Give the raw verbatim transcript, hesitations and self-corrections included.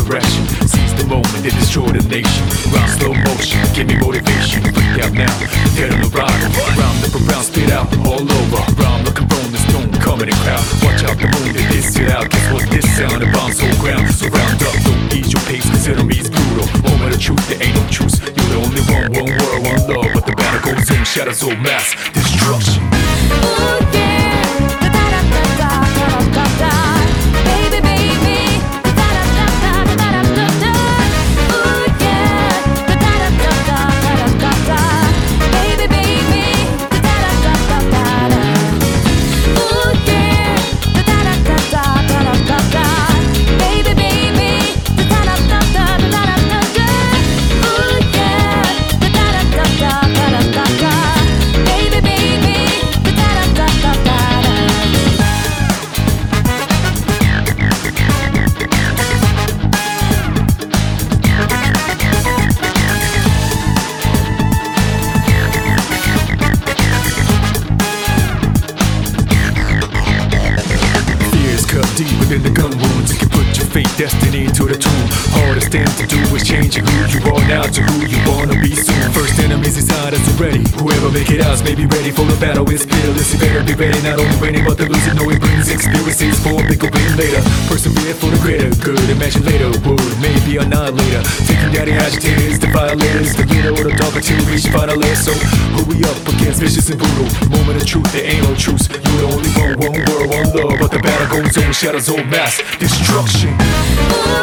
direction. Seize the moment to destroy the nation. Round slow motion, give me motivation. Freak out now, get on the ride. Round up around, spit out all over. Round like a rolling stone, coming in crowd. Watch out the moon that diss it out. Guess what this sound, it bounce whole ground. So round up, don't ease your pace, cause enemies brutal. Moment of truth, there ain't no truth. You're the only one, one world, one love. But the battle goes on, shadows all mass destruction. Ooh, yeah. Da-da-da-da-da-da-da-da. Baby, baby. Da-da-da-da-da-da-da-da. Ooh, yeah. Da-da-da-da-da-da-da-da. Baby, baby. Da-da-da-da-da-da. Ooh, yeah. Da-da-da-da-da-da-da-da. Baby, baby. Da-da-da-da-da-da-da-da. Ooh, yeah. Da-da-da-da-da-da-da-da. Baby, baby. Da-da-da-da-da-da. Fears cut deep within the gun wounds. You can put your fate, destiny into the tomb. Hardest thing to do is changing who you are now to who you wanna be soon. First enemies inside us already. Whoever make it out may be ready for the battle. It's fearless, you better be ready. Not only winning but the losing. Know it brings experiences for a bigger win later. Persevere for the greater good. Imagine later would maybe annihilator. Taking down the agitators, the violators, the leader or the dog until we reach final layer. So who we up against, vicious and brutal. Moment of truth, there ain't no truce. You're the only one, one world, one love. But the battle goes on, shadows all mass destruction. Ooh,